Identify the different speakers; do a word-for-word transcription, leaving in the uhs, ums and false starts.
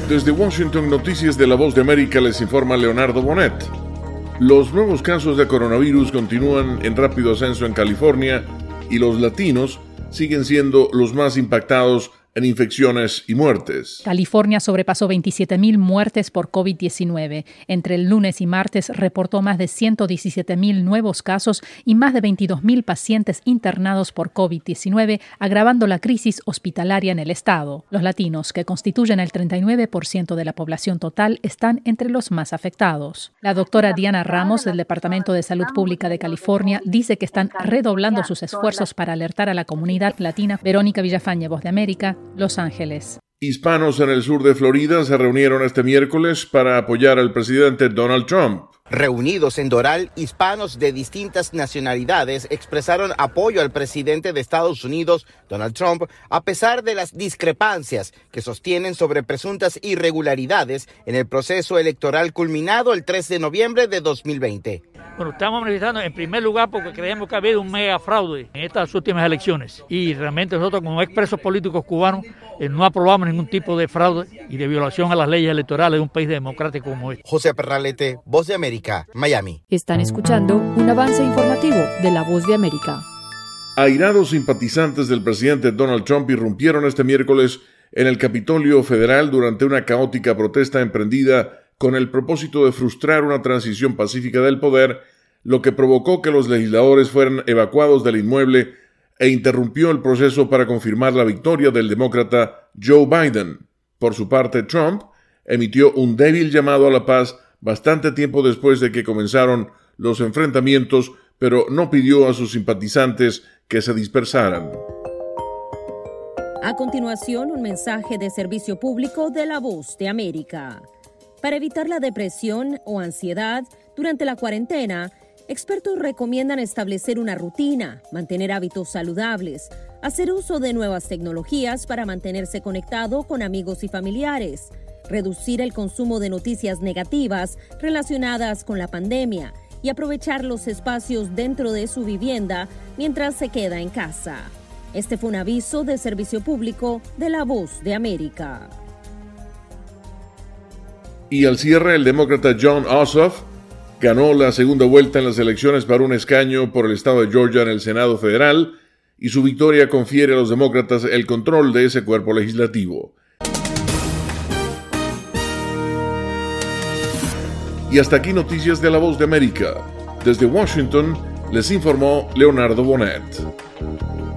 Speaker 1: Desde Washington, Noticias de la Voz de América, les informa Leonardo Bonet. Los nuevos casos de coronavirus continúan en rápido ascenso en California y los latinos siguen siendo los más impactados en infecciones y muertes.
Speaker 2: California sobrepasó veintisiete mil muertes por COVID diecinueve. Entre el lunes y martes reportó más de ciento diecisiete mil nuevos casos y más de veintidós mil pacientes internados por COVID diecinueve, agravando la crisis hospitalaria en el estado. Los latinos, que constituyen el treinta y nueve por ciento de la población total, están entre los más afectados. La doctora Diana Ramos, del Departamento de Salud Pública de California, dice que están redoblando sus esfuerzos para alertar a la comunidad latina. Verónica Villafañe, Voz de América, Los Ángeles.
Speaker 1: Hispanos en el sur de Florida se reunieron este miércoles para apoyar al presidente Donald Trump.
Speaker 3: Reunidos en Doral, hispanos de distintas nacionalidades expresaron apoyo al presidente de Estados Unidos, Donald Trump, a pesar de las discrepancias que sostienen sobre presuntas irregularidades en el proceso electoral culminado el tres de noviembre de dos mil veinte.
Speaker 4: Bueno, estamos manifestando en primer lugar porque creemos que ha habido un mega fraude en estas últimas elecciones y realmente nosotros como expresos políticos cubanos eh, no aprobamos ningún tipo de fraude y de violación a las leyes electorales de un país democrático como este.
Speaker 3: José Perralete, Voz de América, Miami.
Speaker 5: Están escuchando un avance informativo de La Voz de América.
Speaker 1: Airados simpatizantes del presidente Donald Trump irrumpieron este miércoles en el Capitolio Federal durante una caótica protesta emprendida con el propósito de frustrar una transición pacífica del poder, lo que provocó que los legisladores fueran evacuados del inmueble e interrumpió el proceso para confirmar la victoria del demócrata Joe Biden. Por su parte, Trump emitió un débil llamado a la paz bastante tiempo después de que comenzaron los enfrentamientos, pero no pidió a sus simpatizantes que se dispersaran.
Speaker 6: A continuación, un mensaje de servicio público de La Voz de América. Para evitar la depresión o ansiedad durante la cuarentena, expertos recomiendan establecer una rutina, mantener hábitos saludables, hacer uso de nuevas tecnologías para mantenerse conectado con amigos y familiares, reducir el consumo de noticias negativas relacionadas con la pandemia y aprovechar los espacios dentro de su vivienda mientras se queda en casa. Este fue un aviso de servicio público de La Voz de América.
Speaker 1: Y al cierre, el demócrata Jon Ossoff ganó la segunda vuelta en las elecciones para un escaño por el estado de Georgia en el Senado Federal, y su victoria confiere a los demócratas el control de ese cuerpo legislativo. Y hasta aquí Noticias de La Voz de América. Desde Washington les informó Leonardo Bonet.